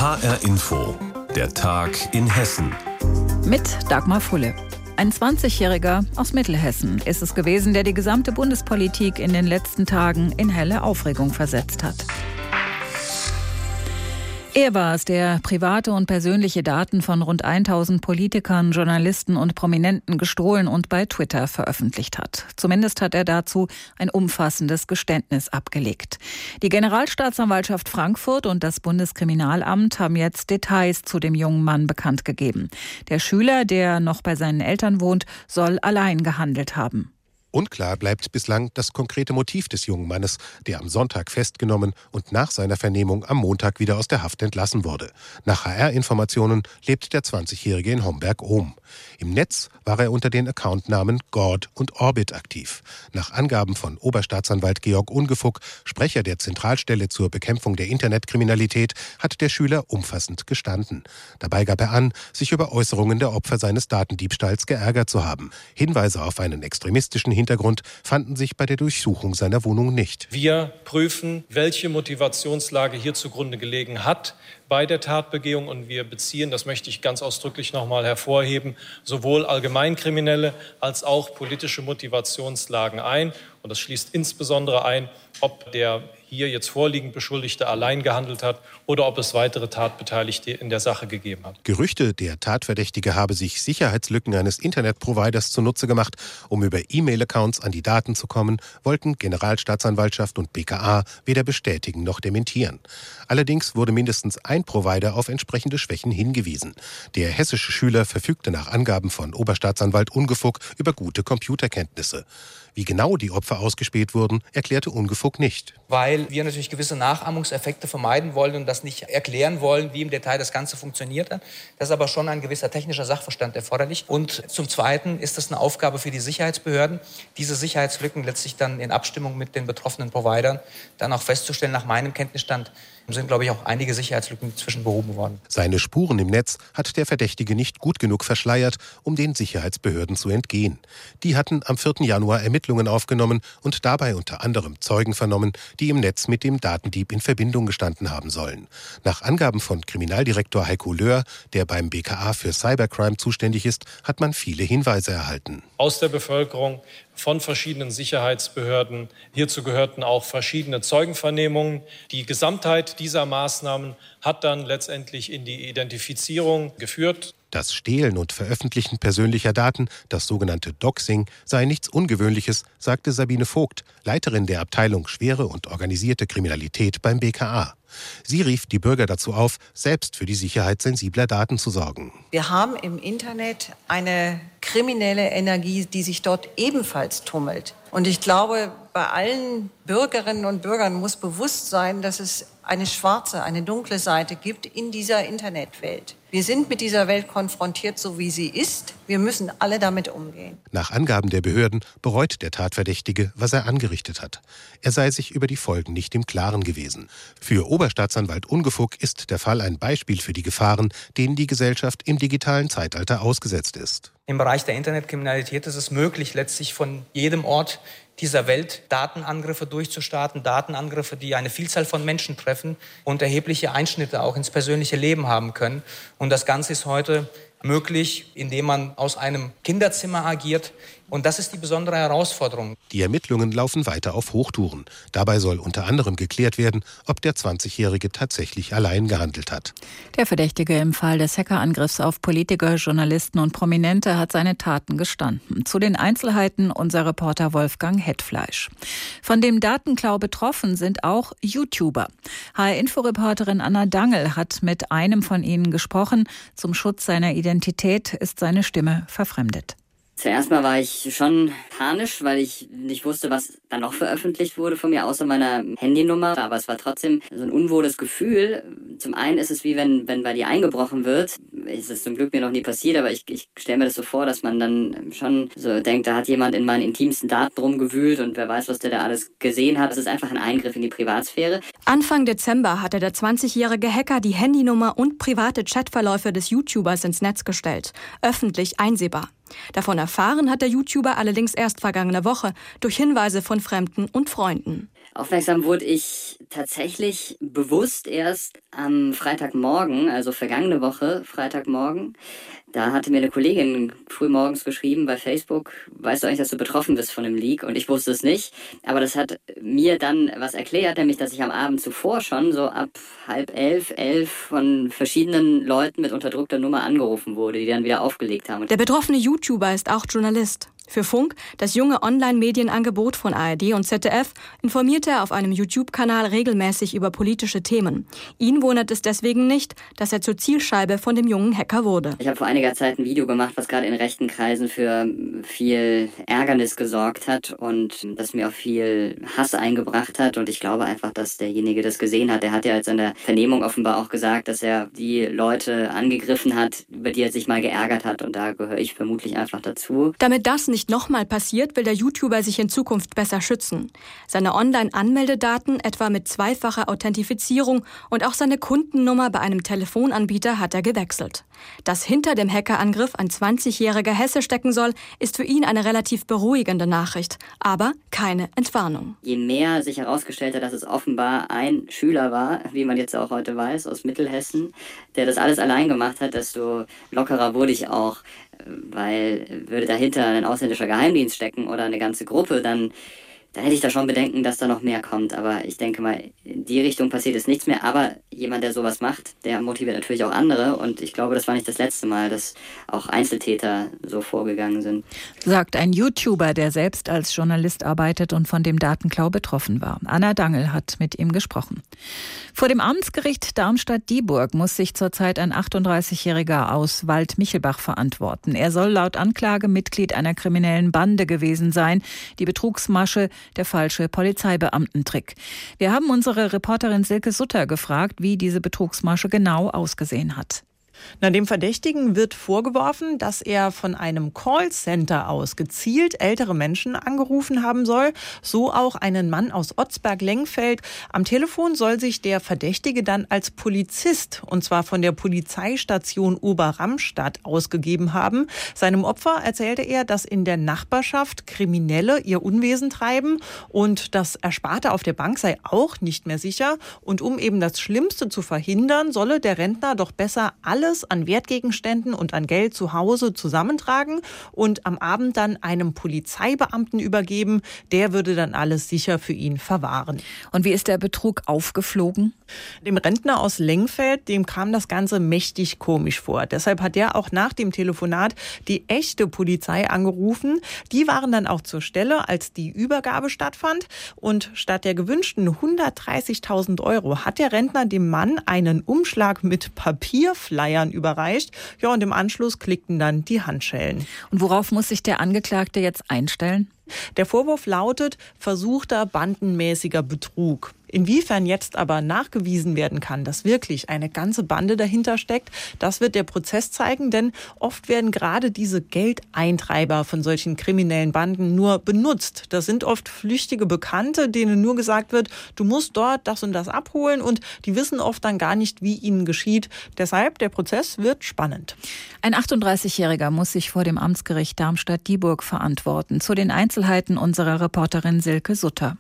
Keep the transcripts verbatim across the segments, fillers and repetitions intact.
H R Info, der Tag in Hessen. Mit Dagmar Fulle. Ein zwanzigjähriger aus Mittelhessen ist es gewesen, der die gesamte Bundespolitik in den letzten Tagen in helle Aufregung versetzt hat. Er war es, der private und persönliche Daten von rund tausend Politikern, Journalisten und Prominenten gestohlen und bei Twitter veröffentlicht hat. Zumindest hat er dazu ein umfassendes Geständnis abgelegt. Die Generalstaatsanwaltschaft Frankfurt und das Bundeskriminalamt haben jetzt Details zu dem jungen Mann bekannt gegeben. Der Schüler, der noch bei seinen Eltern wohnt, soll allein gehandelt haben. Unklar bleibt bislang das konkrete Motiv des jungen Mannes, der am Sonntag festgenommen und nach seiner Vernehmung am Montag wieder aus der Haft entlassen wurde. Nach H R-Informationen lebt der zwanzigjährige in Homberg-Ohm. Im Netz war er unter den Accountnamen God und Orbit aktiv. Nach Angaben von Oberstaatsanwalt Georg Ungefuck, Sprecher der Zentralstelle zur Bekämpfung der Internetkriminalität, hat der Schüler umfassend gestanden. Dabei gab er an, sich über Äußerungen der Opfer seines Datendiebstahls geärgert zu haben. Hinweise auf einen extremistischen Hintergrund fanden sich bei der Durchsuchung seiner Wohnung nicht. Wir prüfen, welche Motivationslage hier zugrunde gelegen hat bei der Tatbegehung, und wir beziehen, das möchte ich ganz ausdrücklich noch mal hervorheben, sowohl allgemeinkriminelle als auch politische Motivationslagen ein. Und das schließt insbesondere ein, ob der hier jetzt vorliegend Beschuldigte allein gehandelt hat oder ob es weitere Tatbeteiligte in der Sache gegeben hat. Gerüchte, der Tatverdächtige habe sich Sicherheitslücken eines Internetproviders zunutze gemacht, um über E-Mail-Accounts an die Daten zu kommen, wollten Generalstaatsanwaltschaft und B K A weder bestätigen noch dementieren. Allerdings wurde mindestens ein Provider auf entsprechende Schwächen hingewiesen. Der hessische Schüler verfügte nach Angaben von Oberstaatsanwalt Ungefuck über gute Computerkenntnisse. Wie genau die Opfer ausgespäht wurden, erklärte Ungefuck nicht. Weil wir natürlich gewisse Nachahmungseffekte vermeiden wollen und das nicht erklären wollen, wie im Detail das Ganze funktioniert. Das ist aber schon ein gewisser technischer Sachverstand erforderlich. Und zum Zweiten ist es eine Aufgabe für die Sicherheitsbehörden, diese Sicherheitslücken letztlich dann in Abstimmung mit den betroffenen Providern dann auch festzustellen. Nach meinem Kenntnisstand sind, glaube ich, auch einige Sicherheitslücken inzwischen behoben worden. Seine Spuren im Netz hat der Verdächtige nicht gut genug verschleiert, um den Sicherheitsbehörden zu entgehen. Die hatten am vierten Januar Ermittlungen aufgenommen und dabei unter anderem Zeugen vernommen, die im Netz mit dem Datendieb in Verbindung gestanden haben sollen. Nach Angaben von Kriminaldirektor Heiko Löhr, der beim B K A für Cybercrime zuständig ist, hat man viele Hinweise erhalten. Aus der Bevölkerung, von verschiedenen Sicherheitsbehörden. Hierzu gehörten auch verschiedene Zeugenvernehmungen. Die Gesamtheit dieser Maßnahmen hat dann letztendlich in die Identifizierung geführt. Das Stehlen und Veröffentlichen persönlicher Daten, das sogenannte Doxing, sei nichts Ungewöhnliches, sagte Sabine Vogt, Leiterin der Abteilung Schwere und organisierte Kriminalität beim B K A. Sie rief die Bürger dazu auf, selbst für die Sicherheit sensibler Daten zu sorgen. Wir haben im Internet eine kriminelle Energie, die sich dort ebenfalls tummelt. Und ich glaube, bei allen Bürgerinnen und Bürgern muss bewusst sein, dass es eine schwarze, eine dunkle Seite gibt in dieser Internetwelt. Wir sind mit dieser Welt konfrontiert, so wie sie ist. Wir müssen alle damit umgehen. Nach Angaben der Behörden bereut der Tatverdächtige, was er angerichtet hat. Er sei sich über die Folgen nicht im Klaren gewesen. Für Oberstaatsanwalt Ungefuck ist der Fall ein Beispiel für die Gefahren, denen die Gesellschaft im digitalen Zeitalter ausgesetzt ist. Im Bereich der Internetkriminalität ist es möglich, letztlich von jedem Ort dieser Welt Datenangriffe durchzustarten, Datenangriffe, die eine Vielzahl von Menschen treffen und erhebliche Einschnitte auch ins persönliche Leben haben können. Und das Ganze ist heute möglich, indem man aus einem Kinderzimmer agiert. Und das ist die besondere Herausforderung. Die Ermittlungen laufen weiter auf Hochtouren. Dabei soll unter anderem geklärt werden, ob der zwanzigjährige tatsächlich allein gehandelt hat. Der Verdächtige im Fall des Hackerangriffs auf Politiker, Journalisten und Prominente hat seine Taten gestanden. Zu den Einzelheiten unser Reporter Wolfgang Hetfleisch. Von dem Datenklau betroffen sind auch YouTuber. H R-Info-Reporterin Anna Dangel hat mit einem von ihnen gesprochen. Zum Schutz seiner Identität ist seine Stimme verfremdet. Zuerst mal war ich schon panisch, weil ich nicht wusste, was da noch veröffentlicht wurde von mir, außer meiner Handynummer. Aber es war trotzdem so ein unwohles Gefühl. Zum einen ist es wie wenn, wenn bei dir eingebrochen wird. Es ist zum Glück mir noch nie passiert, aber ich, ich stelle mir das so vor, dass man dann schon so denkt, da hat jemand in meinen intimsten Daten rumgewühlt und wer weiß, was der da alles gesehen hat. Es ist einfach ein Eingriff in die Privatsphäre. Anfang Dezember hatte der zwanzigjährige Hacker die Handynummer und private Chatverläufe des YouTubers ins Netz gestellt. Öffentlich einsehbar. Davon erfahren hat der YouTuber allerdings erst vergangene Woche durch Hinweise von Fremden und Freunden. Aufmerksam wurde ich tatsächlich bewusst erst am Freitagmorgen, also vergangene Woche, Freitagmorgen. Da hatte mir eine Kollegin frühmorgens geschrieben bei Facebook, weißt du eigentlich, dass du betroffen bist von dem Leak? Und ich wusste es nicht. Aber das hat mir dann was erklärt, nämlich, dass ich am Abend zuvor schon so ab halb elf, elf von verschiedenen Leuten mit unterdrückter Nummer angerufen wurde, die dann wieder aufgelegt haben. Der betroffene YouTuber ist auch Journalist. Für Funk, das junge Online-Medienangebot von A R D und Z D F, informiert er auf einem YouTube-Kanal regelmäßig über politische Themen. Ihn wundert es deswegen nicht, dass er zur Zielscheibe von dem jungen Hacker wurde. Ich habe vor einiger Zeit ein Video gemacht, was gerade in rechten Kreisen für viel Ärgernis gesorgt hat und das mir auch viel Hass eingebracht hat. Und ich glaube einfach, dass derjenige das gesehen hat. Er hat ja jetzt in der Vernehmung offenbar auch gesagt, dass er die Leute angegriffen hat, über die er sich mal geärgert hat. Und da gehöre ich vermutlich einfach dazu. Damit das nicht nochmal passiert, will der YouTuber sich in Zukunft besser schützen. Seine Online-Anmeldedaten, etwa mit zweifacher Authentifizierung und auch seine Kundennummer bei einem Telefonanbieter hat er gewechselt. Dass hinter dem Hackerangriff ein zwanzigjähriger Hesse stecken soll, ist für ihn eine relativ beruhigende Nachricht, aber keine Entwarnung. Je mehr sich herausgestellt hat, dass es offenbar ein Schüler war, wie man jetzt auch heute weiß, aus Mittelhessen, der das alles allein gemacht hat, desto lockerer wurde ich auch. Weil würde dahinter ein ausländischer Geheimdienst stecken oder eine ganze Gruppe, dann, dann hätte ich da schon Bedenken, dass da noch mehr kommt. Aber ich denke mal, in die Richtung passiert jetzt nichts mehr. Aber jemand, der sowas macht, der motiviert natürlich auch andere. Und ich glaube, das war nicht das letzte Mal, dass auch Einzeltäter so vorgegangen sind. Sagt ein YouTuber, der selbst als Journalist arbeitet und von dem Datenklau betroffen war. Anna Dangel hat mit ihm gesprochen. Vor dem Amtsgericht Darmstadt-Dieburg muss sich zurzeit ein achtunddreißigjähriger aus Wald-Michelbach verantworten. Er soll laut Anklage Mitglied einer kriminellen Bande gewesen sein. Die Betrugsmasche, der falsche Polizeibeamtentrick. Wir haben unsere Reporterin Silke Sutter gefragt, wie diese Betrugsmasche genau ausgesehen hat. Na, dem Verdächtigen wird vorgeworfen, dass er von einem Callcenter aus gezielt ältere Menschen angerufen haben soll, so auch einen Mann aus Otzberg-Lengfeld. Am Telefon soll sich der Verdächtige dann als Polizist, und zwar von der Polizeistation Oberramstadt, ausgegeben haben. Seinem Opfer erzählte er, dass in der Nachbarschaft Kriminelle ihr Unwesen treiben und das Ersparte auf der Bank sei auch nicht mehr sicher. Und um eben das Schlimmste zu verhindern, solle der Rentner doch besser alle an Wertgegenständen und an Geld zu Hause zusammentragen und am Abend dann einem Polizeibeamten übergeben. Der würde dann alles sicher für ihn verwahren. Und wie ist der Betrug aufgeflogen? Dem Rentner aus Lengfeld, dem kam das Ganze mächtig komisch vor. Deshalb hat er auch nach dem Telefonat die echte Polizei angerufen. Die waren dann auch zur Stelle, als die Übergabe stattfand. Und statt der gewünschten hundertdreißigtausend Euro hat der Rentner dem Mann einen Umschlag mit Papierflyern überreicht. Ja, und im Anschluss klickten dann die Handschellen. Und worauf muss sich der Angeklagte jetzt einstellen? Der Vorwurf lautet versuchter bandenmäßiger Betrug. Inwiefern jetzt aber nachgewiesen werden kann, dass wirklich eine ganze Bande dahinter steckt, das wird der Prozess zeigen, denn oft werden gerade diese Geldeintreiber von solchen kriminellen Banden nur benutzt. Das sind oft flüchtige Bekannte, denen nur gesagt wird, du musst dort das und das abholen und die wissen oft dann gar nicht, wie ihnen geschieht. Deshalb, der Prozess wird spannend. Ein achtunddreißigjähriger muss sich vor dem Amtsgericht Darmstadt-Dieburg verantworten. Zu den Einzelheiten unserer Reporterin Silke Sutter.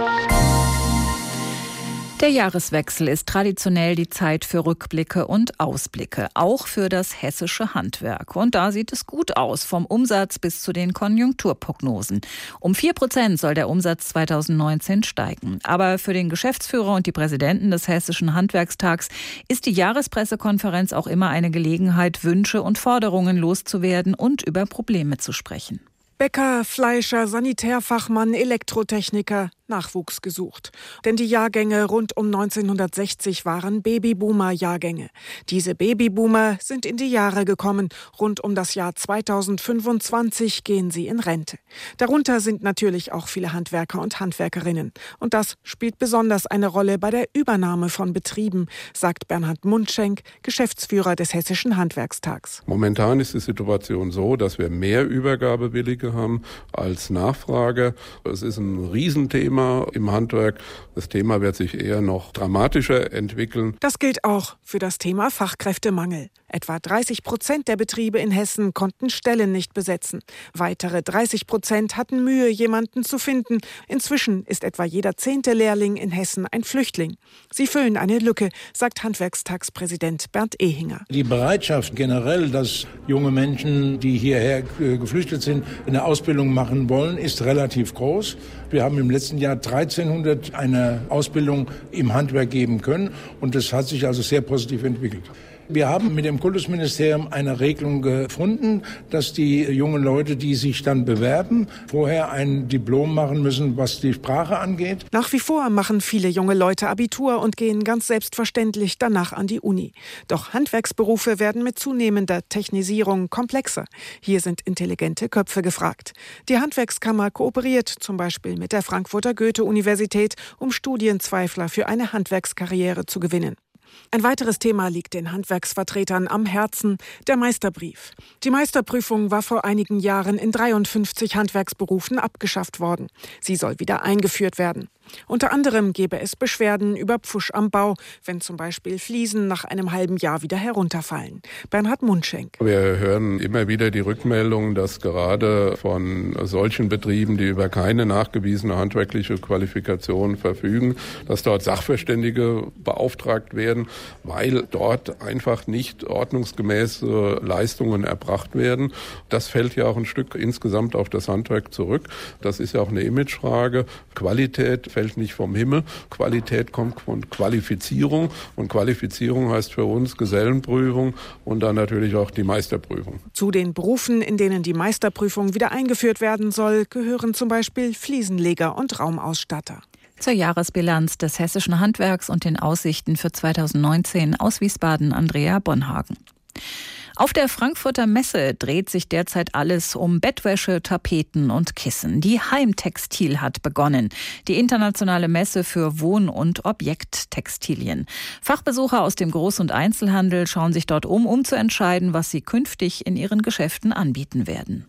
Der Jahreswechsel ist traditionell die Zeit für Rückblicke und Ausblicke, auch für das hessische Handwerk. Und da sieht es gut aus, vom Umsatz bis zu den Konjunkturprognosen. Um vier Prozent soll der Umsatz zweitausendneunzehn steigen. Aber für den Geschäftsführer und die Präsidenten des Hessischen Handwerkstags ist die Jahrespressekonferenz auch immer eine Gelegenheit, Wünsche und Forderungen loszuwerden und über Probleme zu sprechen. Bäcker, Fleischer, Sanitärfachmann, Elektrotechniker, Nachwuchs gesucht. Denn die Jahrgänge rund um neunzehnhundertsechzig waren Babyboomer-Jahrgänge. Diese Babyboomer sind in die Jahre gekommen. Rund um das Jahr zweitausendfünfundzwanzig gehen sie in Rente. Darunter sind natürlich auch viele Handwerker und Handwerkerinnen. Und das spielt besonders eine Rolle bei der Übernahme von Betrieben, sagt Bernhard Mundschenk, Geschäftsführer des Hessischen Handwerkstags. Momentan ist die Situation so, dass wir mehr Übergabewillige haben als Nachfrage. Es ist ein Riesenthema im Handwerk. Das Thema wird sich eher noch dramatischer entwickeln. Das gilt auch für das Thema Fachkräftemangel. Etwa dreißig Prozent der Betriebe in Hessen konnten Stellen nicht besetzen. Weitere dreißig Prozent hatten Mühe, jemanden zu finden. Inzwischen ist etwa jeder zehnte Lehrling in Hessen ein Flüchtling. Sie füllen eine Lücke, sagt Handwerkstagspräsident Bernd Ehinger. Die Bereitschaft generell, dass junge Menschen, die hierher geflüchtet sind, eine Ausbildung machen wollen, ist relativ groß. Wir haben im letzten Jahr dreizehnhundert eine Ausbildung im Handwerk geben können und das hat sich also sehr positiv entwickelt. Wir haben mit dem Kultusministerium eine Regelung gefunden, dass die jungen Leute, die sich dann bewerben, vorher ein Diplom machen müssen, was die Sprache angeht. Nach wie vor machen viele junge Leute Abitur und gehen ganz selbstverständlich danach an die Uni. Doch Handwerksberufe werden mit zunehmender Technisierung komplexer. Hier sind intelligente Köpfe gefragt. Die Handwerkskammer kooperiert zum Beispiel mit der Frankfurter Goethe-Universität, um Studienzweifler für eine Handwerkskarriere zu gewinnen. Ein weiteres Thema liegt den Handwerksvertretern am Herzen, der Meisterbrief. Die Meisterprüfung war vor einigen Jahren in dreiundfünfzig Handwerksberufen abgeschafft worden. Sie soll wieder eingeführt werden. Unter anderem gäbe es Beschwerden über Pfusch am Bau, wenn zum Beispiel Fliesen nach einem halben Jahr wieder herunterfallen. Bernhard Mundschenk. Wir hören immer wieder die Rückmeldung, dass gerade von solchen Betrieben, die über keine nachgewiesene handwerkliche Qualifikation verfügen, dass dort Sachverständige beauftragt werden, weil dort einfach nicht ordnungsgemäße Leistungen erbracht werden. Das fällt ja auch ein Stück insgesamt auf das Handwerk zurück. Das ist ja auch eine Imagefrage. Qualität fällt nicht vom Himmel. Qualität kommt von Qualifizierung. Und Qualifizierung heißt für uns Gesellenprüfung und dann natürlich auch die Meisterprüfung. Zu den Berufen, in denen die Meisterprüfung wieder eingeführt werden soll, gehören zum Beispiel Fliesenleger und Raumausstatter. Zur Jahresbilanz des hessischen Handwerks und den Aussichten für zweitausendneunzehn aus Wiesbaden Andrea Bonhagen. Auf der Frankfurter Messe dreht sich derzeit alles um Bettwäsche, Tapeten und Kissen. Die Heimtextil hat begonnen, die internationale Messe für Wohn- und Objekttextilien. Fachbesucher aus dem Groß- und Einzelhandel schauen sich dort um, um zu entscheiden, was sie künftig in ihren Geschäften anbieten werden.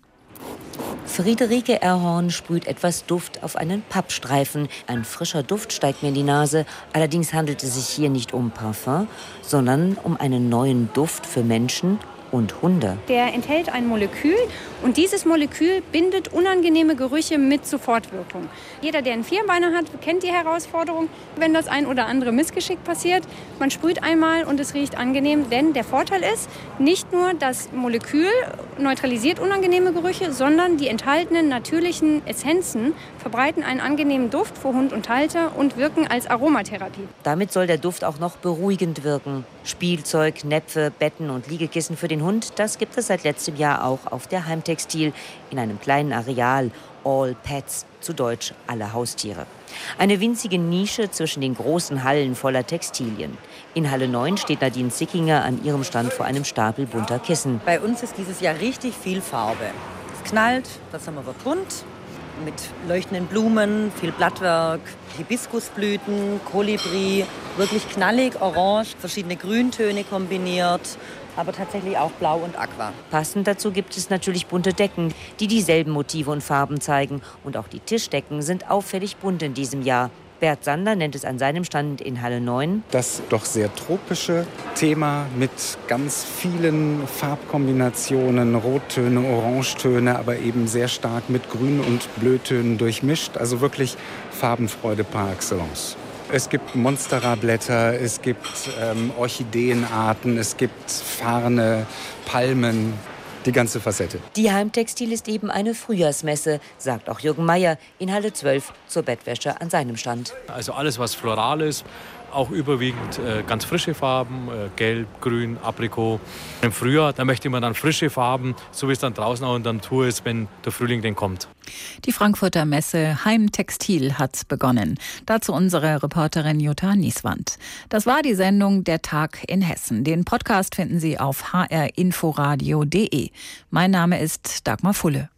Friederike Erhorn sprüht etwas Duft auf einen Pappstreifen. Ein frischer Duft steigt mir in die Nase. Allerdings handelt es sich hier nicht um Parfum, sondern um einen neuen Duft für Menschen und Hunde. Der enthält ein Molekül und dieses Molekül bindet unangenehme Gerüche mit Sofortwirkung. Jeder, der einen Vierbeiner hat, kennt die Herausforderung, wenn das ein oder andere Missgeschick passiert. Man sprüht einmal und es riecht angenehm, denn der Vorteil ist, nicht nur das Molekül neutralisiert unangenehme Gerüche, sondern die enthaltenen natürlichen Essenzen verbreiten einen angenehmen Duft für Hund und Halter und wirken als Aromatherapie. Damit soll der Duft auch noch beruhigend wirken. Spielzeug, Näpfe, Betten und Liegekissen für den Hund, das gibt es seit letztem Jahr auch auf der Heimtextil in einem kleinen Areal. All Pets, zu Deutsch alle Haustiere. Eine winzige Nische zwischen den großen Hallen voller Textilien. In Halle neun steht Nadine Zickinger an ihrem Stand vor einem Stapel bunter Kissen. Bei uns ist dieses Jahr richtig viel Farbe. Es knallt, das haben wir bunt, mit leuchtenden Blumen, viel Blattwerk, Hibiskusblüten, Kolibri, wirklich knallig, orange, verschiedene Grüntöne kombiniert, aber tatsächlich auch blau und aqua. Passend dazu gibt es natürlich bunte Decken, die dieselben Motive und Farben zeigen. Und auch die Tischdecken sind auffällig bunt in diesem Jahr. Bert Sander nennt es an seinem Stand in Halle neun. Das doch sehr tropische Thema mit ganz vielen Farbkombinationen, Rottöne, Orangetöne, aber eben sehr stark mit Grün- und Blötönen durchmischt. Also wirklich Farbenfreude par excellence. Es gibt Monstera-Blätter, es gibt ähm, Orchideenarten, es gibt Farne, Palmen, die ganze Facette. Die Heimtextil ist eben eine Frühjahrsmesse, sagt auch Jürgen Meyer in Halle zwölf zur Bettwäsche an seinem Stand. Also alles, was floral ist, auch überwiegend äh, ganz frische Farben, äh, gelb, grün, Aprikot. Im Frühjahr, da möchte man dann frische Farben, so wie es dann draußen auch in der Natur ist, wenn der Frühling denn kommt. Die Frankfurter Messe Heimtextil hat begonnen. Dazu unsere Reporterin Jutta Nieswand. Das war die Sendung Der Tag in Hessen. Den Podcast finden Sie auf h r inforadio punkt d e. Mein Name ist Dagmar Fulle.